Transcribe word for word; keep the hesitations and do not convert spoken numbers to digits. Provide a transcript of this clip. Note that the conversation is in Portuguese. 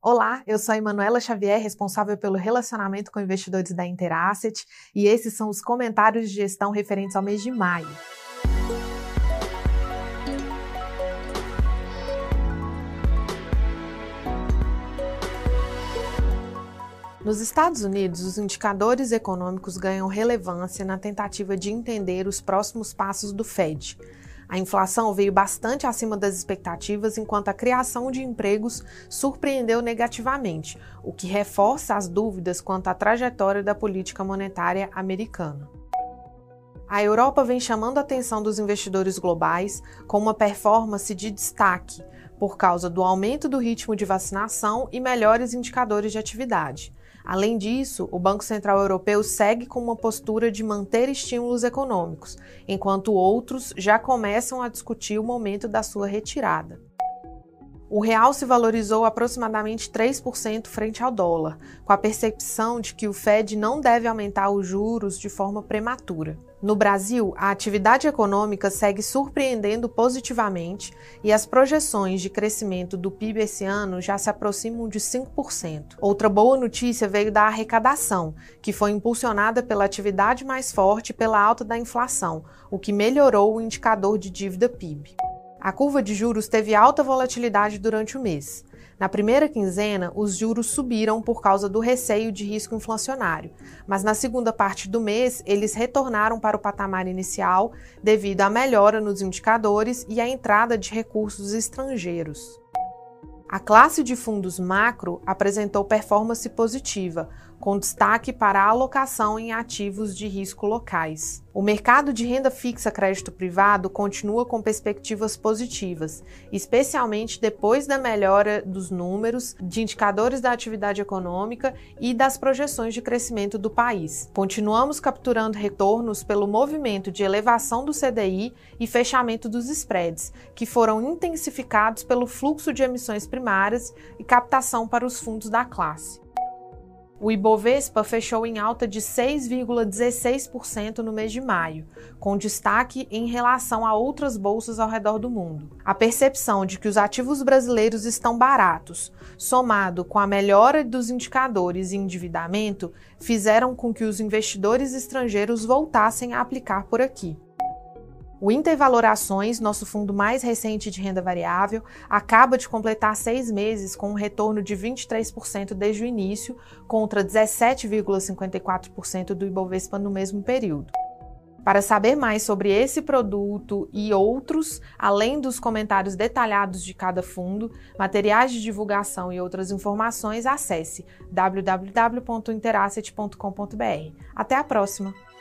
Olá, eu sou a Emanuela Xavier, responsável pelo relacionamento com investidores da Interasset, e esses são os comentários de gestão referentes ao mês de maio. Nos Estados Unidos, os indicadores econômicos ganham relevância na tentativa de entender os próximos passos do Fed. A inflação veio bastante acima das expectativas, enquanto a criação de empregos surpreendeu negativamente, o que reforça as dúvidas quanto à trajetória da política monetária americana. A Europa vem chamando a atenção dos investidores globais com uma performance de destaque, por causa do aumento do ritmo de vacinação e melhores indicadores de atividade. Além disso, o Banco Central Europeu segue com uma postura de manter estímulos econômicos, enquanto outros já começam a discutir o momento da sua retirada. O real se valorizou aproximadamente três por cento frente ao dólar, com a percepção de que o Fed não deve aumentar os juros de forma prematura. No Brasil, a atividade econômica segue surpreendendo positivamente e as projeções de crescimento do P I B esse ano já se aproximam de cinco por cento. Outra boa notícia veio da arrecadação, que foi impulsionada pela atividade mais forte e pela alta da inflação, o que melhorou o indicador de dívida P I B. A curva de juros teve alta volatilidade durante o mês. Na primeira quinzena, os juros subiram por causa do receio de risco inflacionário, mas na segunda parte do mês, eles retornaram para o patamar inicial devido à melhora nos indicadores e à entrada de recursos estrangeiros. A classe de fundos macro apresentou performance positiva, com destaque para a alocação em ativos de risco locais. O mercado de renda fixa crédito privado continua com perspectivas positivas, especialmente depois da melhora dos números, de indicadores da atividade econômica e das projeções de crescimento do país. Continuamos capturando retornos pelo movimento de elevação do C D I e fechamento dos spreads, que foram intensificados pelo fluxo de emissões primárias e captação para os fundos da classe. O Ibovespa fechou em alta de seis vírgula dezesseis por cento no mês de maio, com destaque em relação a outras bolsas ao redor do mundo. A percepção de que os ativos brasileiros estão baratos, somado com a melhora dos indicadores e endividamento, fizeram com que os investidores estrangeiros voltassem a aplicar por aqui. O Intervalorações, nosso fundo mais recente de renda variável, acaba de completar seis meses com um retorno de vinte e três por cento desde o início, contra dezessete vírgula cinquenta e quatro por cento do Ibovespa no mesmo período. Para saber mais sobre esse produto e outros, além dos comentários detalhados de cada fundo, materiais de divulgação e outras informações, acesse w w w ponto interasset ponto com ponto b r. Até a próxima!